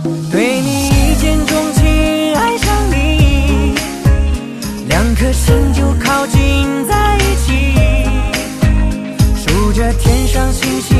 对你一见钟情，爱上你，两颗心就靠近在一起，数着天上星星。